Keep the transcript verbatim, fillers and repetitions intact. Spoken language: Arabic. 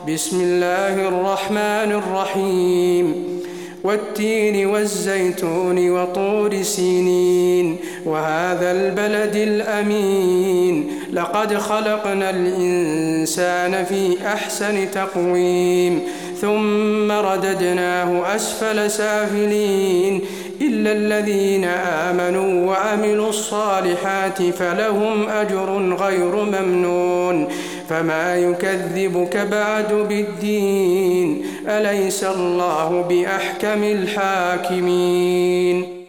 بسم الله الرحمن الرحيم والتين والزيتون وطور سينين وهذا البلد الأمين لقد خلقنا الإنسان في أحسن تقويم ثم رددناه أسفل سافلين إلا الذين آمنوا وعملوا الصالحات فلهم أجر غير ممنون فما يكذبك بعد بالدين أليس الله بأحكم الحاكمين